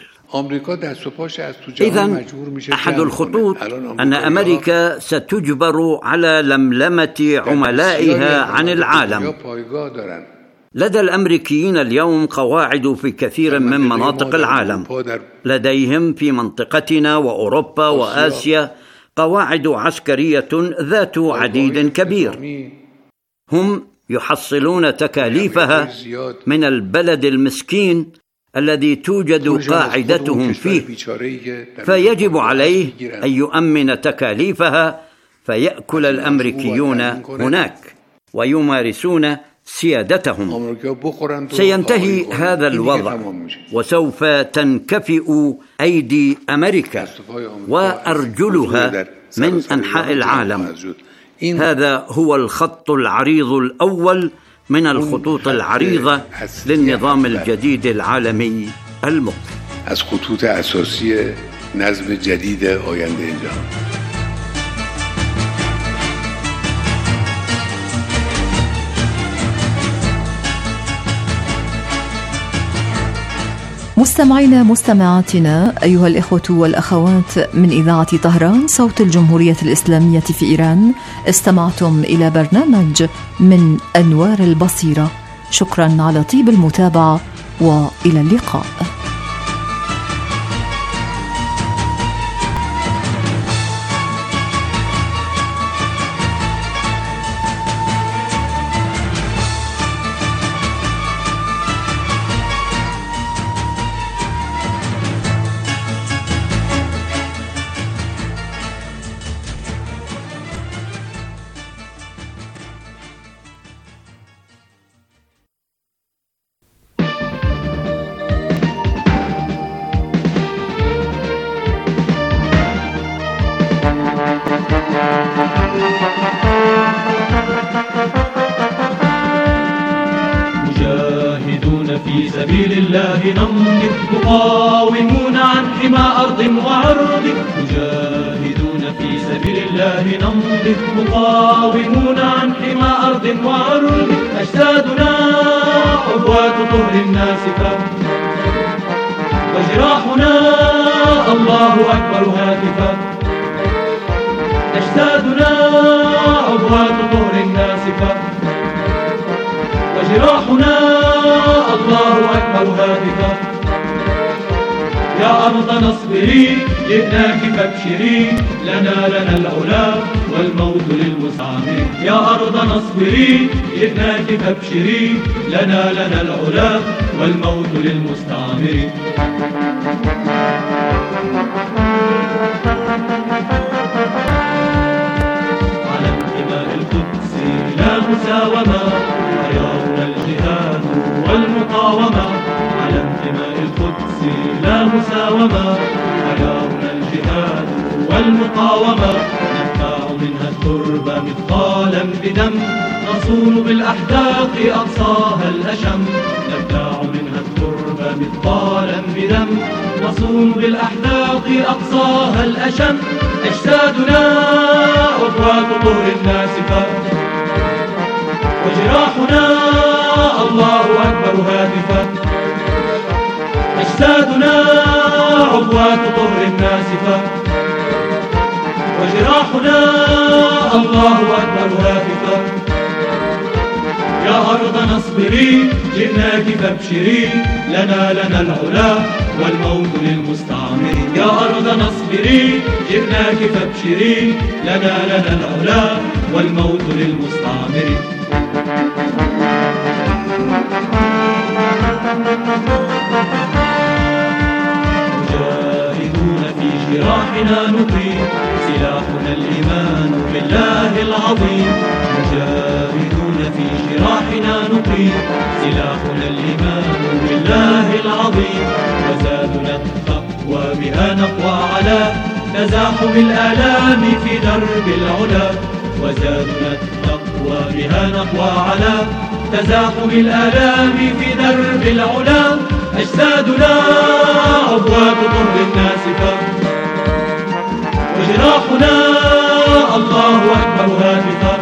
إذن أحد الخطوط أن أمريكا ستجبر على لملمة عملائها عن العالم. لدى الأمريكيين اليوم قواعد في كثير من مناطق العالم. لديهم في منطقتنا وأوروبا وآسيا قواعد عسكرية ذات عديد كبير. هم يحصلون تكاليفها من البلد المسكين الذي توجد قاعدتهم فيه، فيجب عليه أن يؤمن تكاليفها، فيأكل الأمريكيون هناك ويمارسون سيادتهم. سينتهي هذا الوضع وسوف تنكفئ أيدي أمريكا وأرجلها من أنحاء العالم. هذا هو الخط العريض الأول من الخطوط العريضة للنظام الجديد العالمي المقبل. از خطوط اساسی نظم جدید آینده جهان. مستمعينا مستمعاتنا أيها الإخوة والأخوات من إذاعة طهران صوت الجمهورية الإسلامية في إيران، استمعتم إلى برنامج من أنوار البصيرة. شكرا على طيب المتابعة وإلى اللقاء. سبيل الله نمضي مقاومون عن حمى أرض وعرض. مجاهدون في سبيل الله نمضي مقاومون عن حمى أرض وعرض. أجسادنا عبوات طهر الناسفة وجراحنا الله أكبر هاتفة. أجسادنا عبوات طهر الناسفة وجراحنا الله أكبر هاتفا. يا أرض نصبري جئناك فابشري لنا العلا والموت للمستعمر. يا أرض نصبري جئناك فابشري لنا العلا والموت للمستعمر. على انتماء القدس لا مساومة، حياؤنا الجهاد والمقاومة. على انتماء القدس لا مساومة، حياؤنا الجهاد والمقاومة. نبتاع منها التربة مثقالا بدم، نصون بالأحداق أقصاها الأشم. نبتاع منها التربة مثقالا بدم، نصون بالأحداق أقصاها الأشم. أجسادنا عبوات طهر الناسفة وجراحنا الله أكبر هاتفا. أجسادنا عبوات طهر الناسفة وجراحنا الله أكبر هاتفا. يا أرض نصبري جئناك فابشري لنا العلا والموت للمستعمر. يا أرض نصبري جئناك فابشري لنا العلا والموت للمستعمر. مجاهدون في جراحنا نقيم، سلاحنا الإيمان بالله العظيم. مجاهدون في جراحنا نقيم، سلاحنا الإيمان بالله العظيم. وزادنا التقوى بها نقوى على تزاحم الآلام في درب العلا. وزادنا التقوى نطوى بها نقوى على تزاحم الآلام في درب العلا. أجسادنا أبواب طهر ناسفة وجراحنا الله أكبر هاتفة.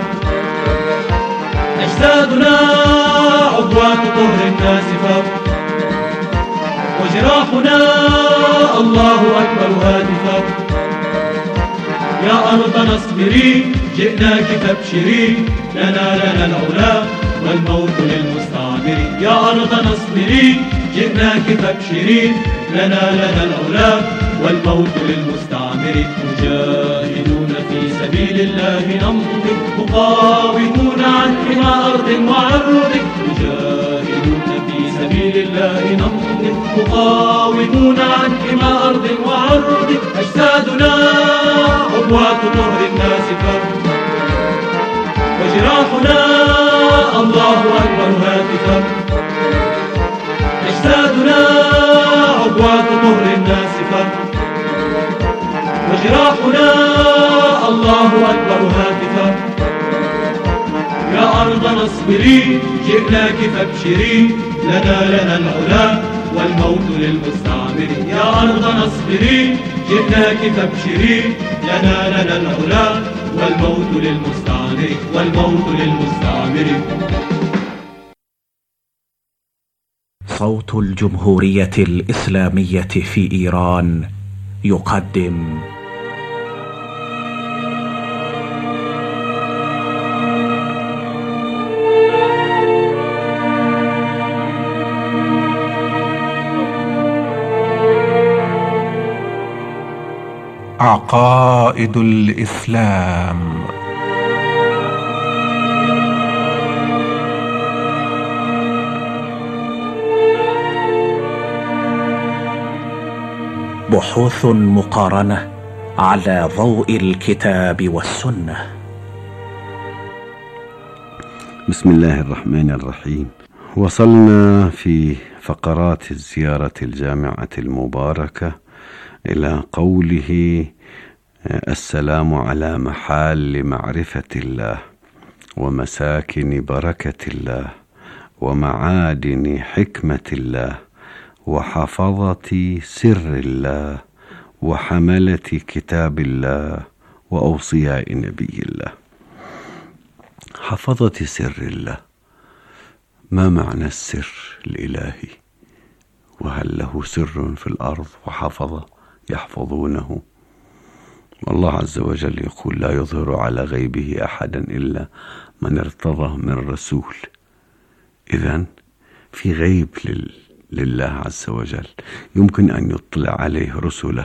أجسادنا أبواب طهر ناسفة وجراحنا الله أكبر هاتفة. يا أرض اصبري جئناك فابشري لنا العلا والموت للمستعمر. يا أرض اصبري جئناك فابشري لنا العلا والموت للمستعمر. مجاهدون في سبيل الله نمضي مقاومون عن حمى أرض وعرض. مجاهدون في سبيل الله نمضي مقاومون عن حمى أرض وعرض. أجسادنا عبوات طهر ناسفة وجراحنا الله أكبر هاتفة. أجسادنا عبوات طهر ناسفة وجراحنا الله أكبر هاتفة. يا أرض اصبري جئناك فابشري لنا العلا والموت للمستعمر. يا أرض اصبري جئناك فابشري لنا العلا والموت للمستعمر والموت للمستعمر. صوت الجمهورية الإسلامية في إيران يقدم عقائد الإسلام. بحوث مقارنة على ضوء الكتاب والسنة. بسم الله الرحمن الرحيم. وصلنا في فقرات الزيارة الجامعة المباركة إلى قوله: السلام على محال معرفة الله ومساكن بركة الله ومعادن حكمة الله وحفظة سر الله وحملة كتاب الله وأوصياء نبي الله. حفظة سر الله، ما معنى السر الإلهي؟ وهل له سر في الأرض وحفظة يحفظونه؟ والله عز وجل يقول: لا يظهر على غيبه أحدا إلا من ارتضى من رسول. إذن في غيب لله عز وجل يمكن أن يطلع عليه رسله،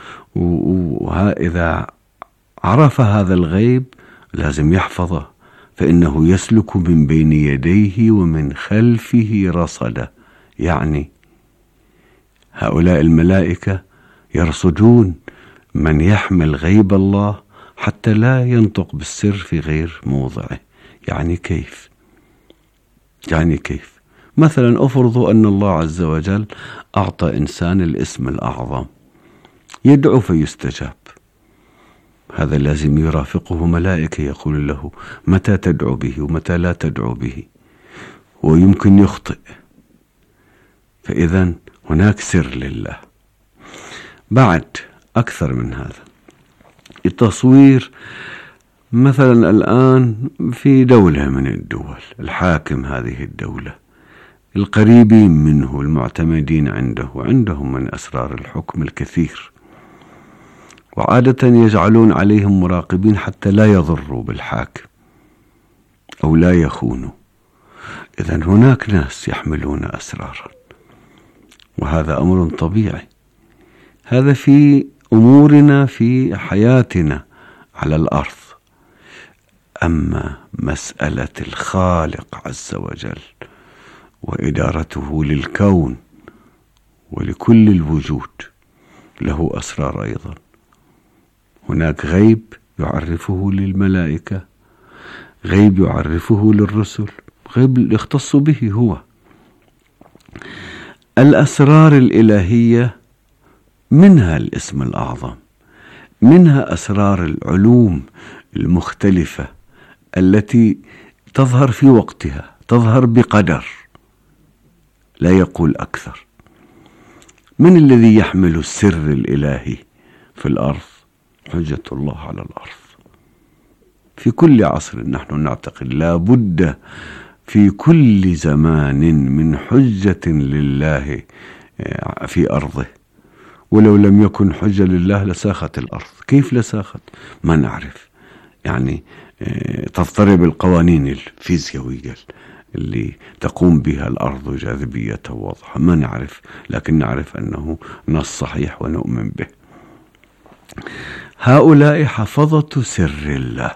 وإذا عرف هذا الغيب لازم يحفظه، فإنه يسلك من بين يديه ومن خلفه رصدا. يعني هؤلاء الملائكة يرصدون من يحمل غيب الله حتى لا ينطق بالسر في غير موضعه. يعني كيف؟ مثلا أفرضوا أن الله عز وجل أعطى إنسان الاسم الأعظم، يدعو فيستجاب. هذا لازم يرافقه ملائكة يقول له متى تدعو به ومتى لا تدعو به، ويمكن يخطئ. فإذن هناك سر لله. بعد أكثر من هذا، التصوير مثلا الآن في دولة من الدول، الحاكم هذه الدولة، القريبين منه المعتمدين عنده وعندهم من أسرار الحكم الكثير، وعادة يجعلون عليهم مراقبين حتى لا يضروا بالحاكم أو لا يخونوا. إذن هناك ناس يحملون أسرارا، وهذا أمر طبيعي. هذا في أمورنا في حياتنا على الأرض. أما مسألة الخالق عز وجل وإدارته للكون ولكل الوجود له أسرار أيضا. هناك غيب يعرفه للملائكة، غيب يعرفه للرسل، غيب يختص به هو. الأسرار الإلهية منها الاسم الأعظم، منها أسرار العلوم المختلفة التي تظهر في وقتها، تظهر بقدر، لا يقول أكثر. من الذي يحمل السر الإلهي في الأرض؟ حجة الله على الأرض. في كل عصر نحن نعتقد لا بد في كل زمان من حجة لله في أرضه، ولو لم يكن حجة لله لساخت الأرض. كيف لساخت؟ ما نعرف. يعني تضطرب القوانين الفيزيائية اللي تقوم بها الأرض جاذبية واضحة، ما نعرف، لكن نعرف أنه نص صحيح ونؤمن به. هؤلاء حفظة سر الله،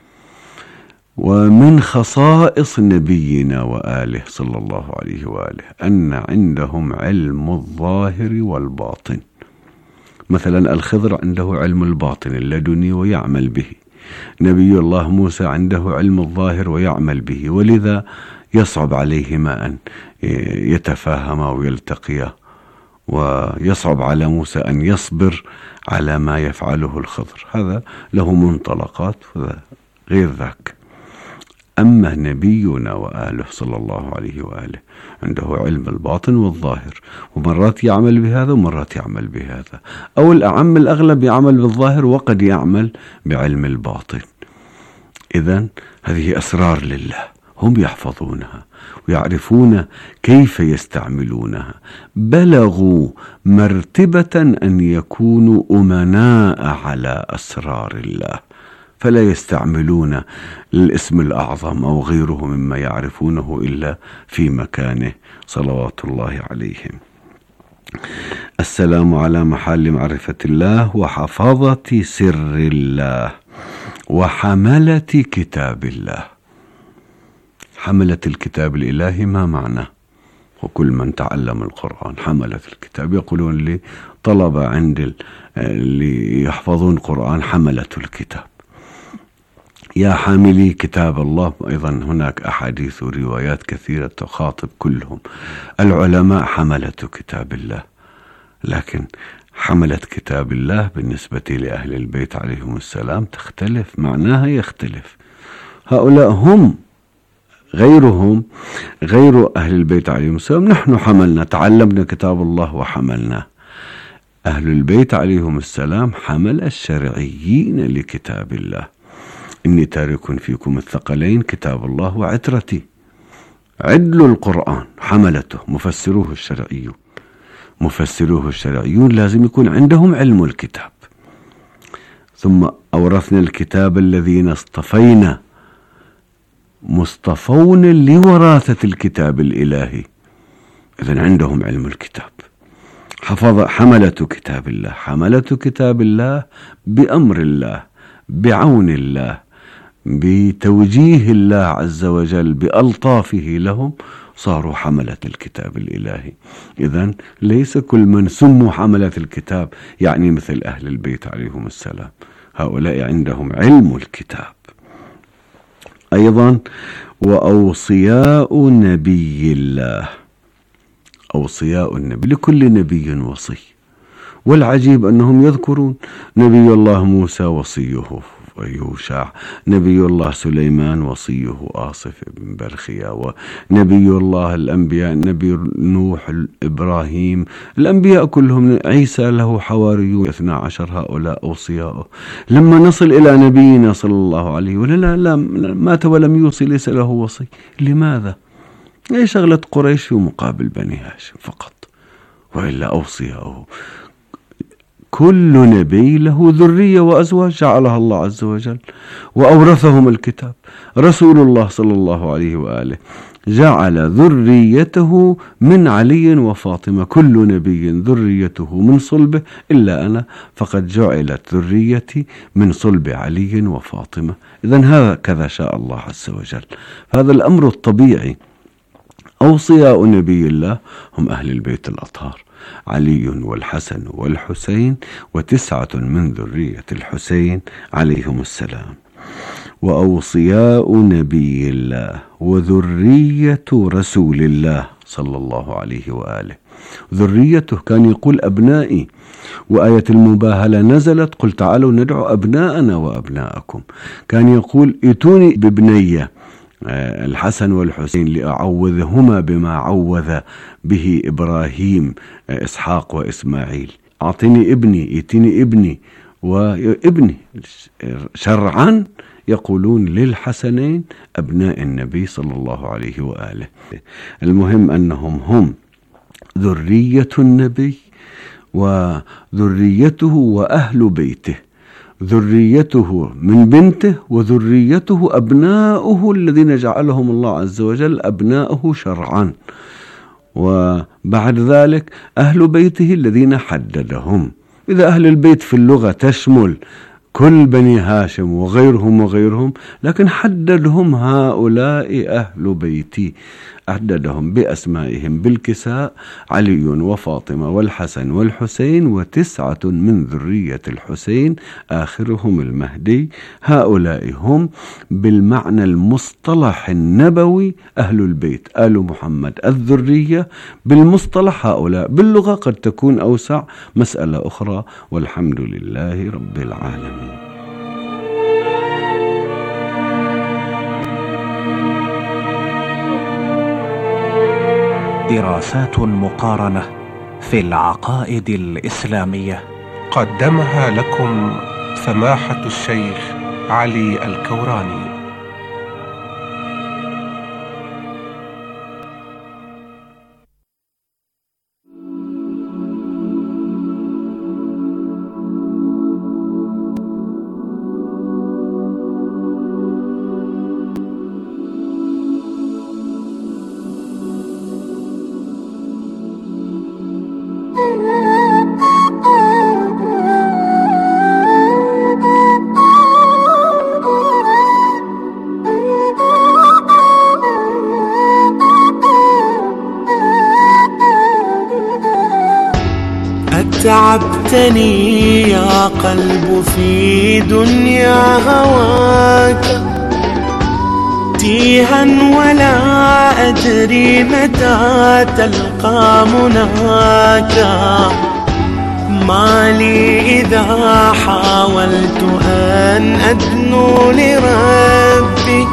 ومن خصائص نبينا وآله صلى الله عليه وآله أن عندهم علم الظاهر والباطن. مثلا الخضر عنده علم الباطن اللدني ويعمل به، نبي الله موسى عنده علم الظاهر ويعمل به، ولذا يصعب عليهما أن يتفاهما ويلتقيا، ويصعب على موسى أن يصبر على ما يفعله الخضر. هذا له منطلقات غير ذاك. أما نبينا وآله صلى الله عليه وآله عنده علم الباطن والظاهر، ومرات يعمل بهذا ومرات يعمل بهذا، أو الأعم الأغلب يعمل بالظاهر وقد يعمل بعلم الباطن. إذن هذه أسرار لله، هم يحفظونها ويعرفون كيف يستعملونها. بلغوا مرتبة أن يكونوا أمناء على أسرار الله، فلا يستعملون الاسم الأعظم أو غيره مما يعرفونه إلا في مكانه صلوات الله عليهم. السلام على محل معرفة الله وحفظة سر الله وحملة كتاب الله. حملة الكتاب الإلهي ما معنى؟ وكل من تعلم القرآن حملة الكتاب، يقولون لي طلبة عند اللي يحفظون القرآن حملة الكتاب. يا حاملي كتاب الله، أيضا هناك أحاديث وروايات كثيرة تخاطب كلهم. العلماء حملة كتاب الله، لكن حملة كتاب الله بالنسبة لأهل البيت عليهم السلام تختلف، معناها يختلف. هؤلاء هم غيرهم، غير أهل البيت عليهم السلام. نحن حملنا، تعلمنا كتاب الله وحملناه. أهل البيت عليهم السلام حمل الشرعيين لكتاب الله. إني تارك فيكم الثقلين كتاب الله وعترتي. عدل القرآن حملته مفسروه الشرعيون. مفسروه الشرعيون لازم يكون عندهم علم الكتاب. ثم أورثنا الكتاب الذين اصطفينا، مصطفون لوراثة الكتاب الإلهي، إذن عندهم علم الكتاب. حملة كتاب الله، حملة كتاب الله بأمر الله، بعون الله، بتوجيه الله عز وجل، بألطافه لهم، صاروا حملة الكتاب الإلهي. إذن ليس كل من سموا حملة الكتاب يعني مثل أهل البيت عليهم السلام. هؤلاء عندهم علم الكتاب. أيضا وأوصياء نبي الله، أوصياء النبي، لكل نبي وصي. والعجيب أنهم يذكرون نبي الله موسى وصيه يوشع، نبي الله سليمان وصيه آصف بن برخيا، ونبي الله الأنبياء نبي نوح إبراهيم، الأنبياء كلهم. عيسى له حواريون 12، هؤلاء أوصياءه. لما نصل إلى نبينا صلى الله عليه وسلم لا مات ولم يوصي، ليس له وصي. لماذا؟ هي شغلة قريش في مقابل بني هاشم فقط، وإلا أوصياءه. كل نبي له ذرية وأزواج جعلها الله عز وجل وأورثهم الكتاب. رسول الله صلى الله عليه وآله جعل ذريته من علي وفاطمة. كل نبي ذريته من صلبه إلا أنا، فقد جعلت ذريتي من صلب علي وفاطمة. إذن هكذا شاء الله عز وجل، هذا الأمر الطبيعي. أوصياء نبي الله هم أهل البيت الأطهار، علي والحسن والحسين، و9 من ذرية الحسين عليهم السلام. وأوصياء نبي الله وذرية رسول الله صلى الله عليه وآله. ذريته كان يقول أبنائي، وآية المباهلة نزلت قل تعالوا ندعو أبناءنا وأبناءكم. كان يقول ائتوني بابني الحسن والحسين لأعوذهما بما عوذ به إبراهيم إسحاق وإسماعيل. أعطني ابني، ائتني ابني وابني. شرعا يقولون للحسنين أبناء النبي صلى الله عليه وآله. المهم أنهم هم ذرية النبي وذريته وأهل بيته، ذريته من بنته وذريته أبناؤه الذين جعلهم الله عز وجل أبناؤه شرعا، وبعد ذلك أهل بيته الذين حددهم. إذا أهل البيت في اللغة تشمل كل بني هاشم وغيرهم، لكن حددهم هؤلاء أهل بيتي، أحددهم بأسمائهم بالكساء: علي وفاطمة والحسن والحسين و9 من ذرية الحسين آخرهم المهدي. هؤلاء هم بالمعنى المصطلح النبوي أهل البيت، آل محمد الذرية بالمصطلح هؤلاء. باللغة قد تكون أوسع، مسألة أخرى، والحمد لله رب العالمين. دراسات مقارنة في العقائد الإسلامية قدمها لكم سماحة الشيخ علي الكوراني. تعبتني يا قلب في دنيا هواك تيها ولا أدري متى تلقى مناك. ما لي إذا حاولت أن أدنو لربي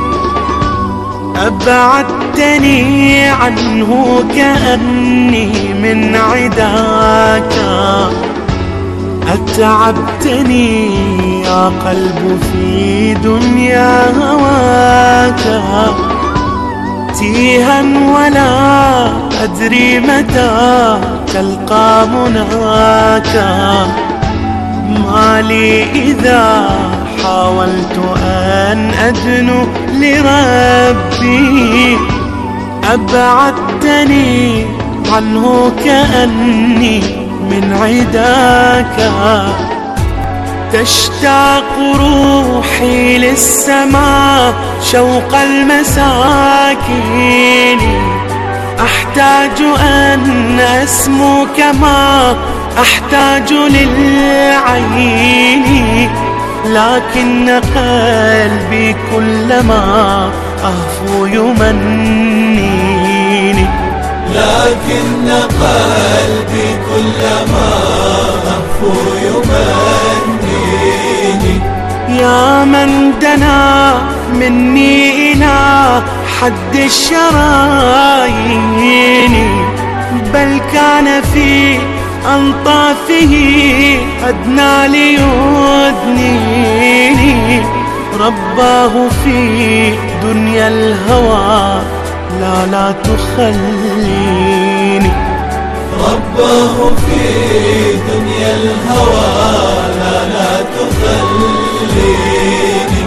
أبعدتني عنه كأني من عداك. أتعبتني يا قلب في دنيا هواك تيها ولا أدري متى تلقى مناك. ما لي إذا حاولت أن أدنو لربي أبعدتني عنه كأني من عداك. تشتاق روحي للسماء شوق المساكين. أحتاج أن أسمو كما أحتاج للعين. لكن قلبي كلما أهفو يمنيني. لكن قلبي كلما أهفو يمنيني. يا من دنا مني إلى حد الشرايين بل كان في أنطافه أدنى ليدنيني. رباه في دنيا الهوى لا تخليني. رباه في دنيا الهوى لا تخليني.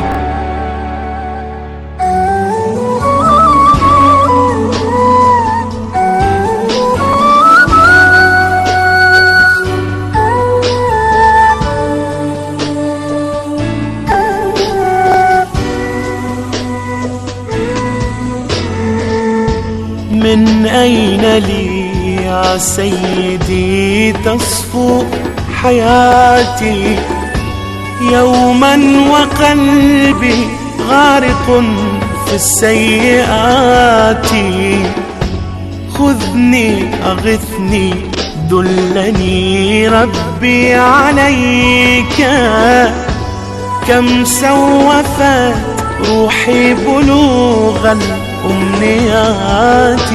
من أين لي يا سيدي تصفو حياتي يوما وقلبي غارق في السيئات. خذني أغثني دلني ربي عليك. كم سوفت روحي بلوغ الأمنيات،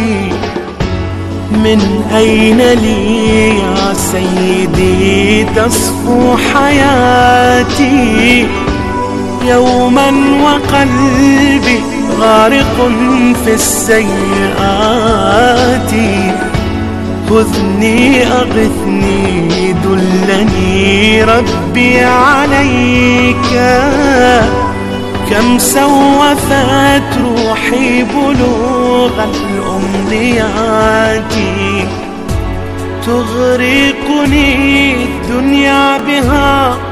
من أين لي يا سيدي تصفو حياتي يوما وقلبي غارق في السيئات. خذني أغثني دلني ربي عليك. كم سوفت روحي بلوغ الأمنيات، تغرقني الدنيا بها